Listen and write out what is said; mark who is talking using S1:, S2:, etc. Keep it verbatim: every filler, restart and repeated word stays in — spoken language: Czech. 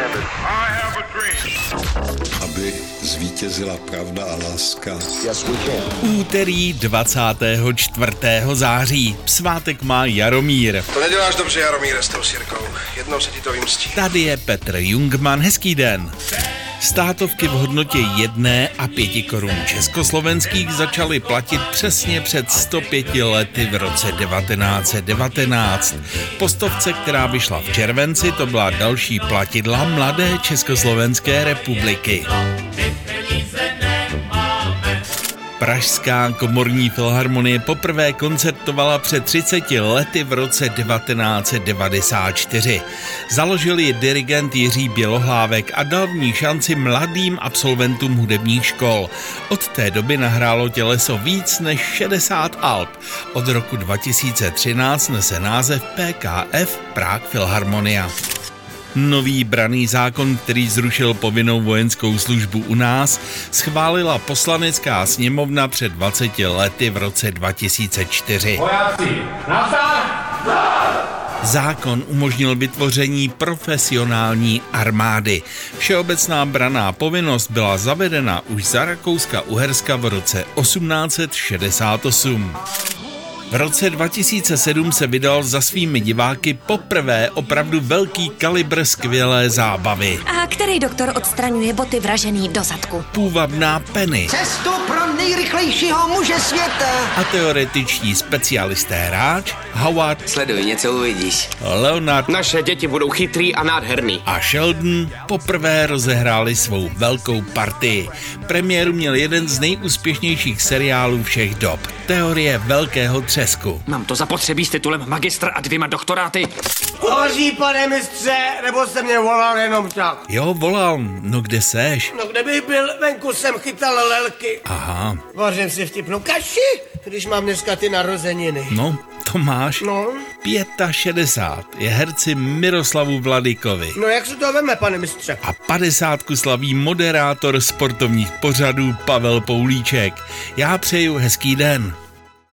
S1: gentlemen, I have a dream.
S2: Aby zvítězila pravda a láska.
S3: Yes, we can.
S4: Úterý dvacátého čtvrtého září. Svátek má Jaromír.
S5: To neděláš dobře, Jaromíre, s tou sirkou. Jednou se ti to vymstí.
S4: Tady je Petr Jungmann. Hezký den. Státovky v hodnotě jedné a pěti korun československých začaly platit přesně před sto pěti lety v roce devatenáct set devatenáct. Po stovce, která vyšla v červenci, to byla další platidla mladé Československé republiky. Pražská komorní filharmonie poprvé koncertovala před třiceti lety v roce devatenáct set devadesát čtyři. Založil ji dirigent Jiří Bělohlávek a dal v ní šanci mladým absolventům hudebních škol. Od té doby nahrálo těleso víc než šedesát alb. Od roku dva tisíce třináct nese název P K F Prague Philharmonia. Nový branný zákon, který zrušil povinnou vojenskou službu u nás, schválila poslanecká sněmovna před dvaceti lety v roce dva tisíce čtyři.
S1: Vojáci,
S4: Zákon umožnil vytvoření profesionální armády. Všeobecná branná povinnost byla zavedena už za Rakouska-Uherska v roce osmnáct set šedesát osm. V roce dva tisíce sedm se vydal za svými diváky poprvé opravdu velký kalibr skvělé zábavy.
S6: A který doktor odstraňuje boty vražený do zadku?
S4: Půvabná Penny.
S7: Cestu pro nejrychlejšího muže světa.
S4: A teoretičtí specialisté hráč Howard.
S7: Sleduj, něco uvidíš.
S4: Leonard.
S8: Naše děti budou chytrý a nádherný.
S4: A Sheldon poprvé rozehráli svou velkou partii. Premiéru měl jeden z nejúspěšnějších seriálů všech dob. Teorie velkého třesku.
S8: Mám to zapotřebí s titulem magistr a dvěma doktoráty.
S9: Hoří, pane mistře, nebo jste mě volal jenom tak?
S4: Jo, volal. No kde seš?
S9: No kde bych byl, venku jsem chytal lelky.
S4: Aha.
S9: Vařím si vtipnou kaši, když mám dneska ty narozeniny.
S4: No, to máš.
S9: No.
S4: šedesát pět je herci Miroslavu Vladykovi.
S9: No jak se to veme, pane mistře?
S4: A padesátku slaví moderátor sportovních pořadů Pavel Poulíček. Já přeju hezký den.